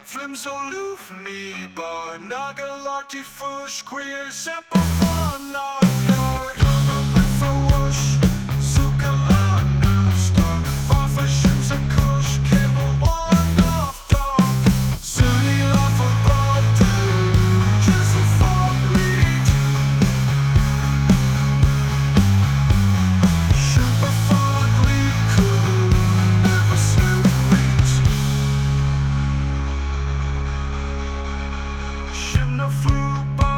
Flims aloof ni ba nagalati fush queer simple fun not yard for wash sukalana star Fafa shims a kush cable on off dog Sunny love for body just a fog reach Super fog lead cool never snoop reach Shimna flew by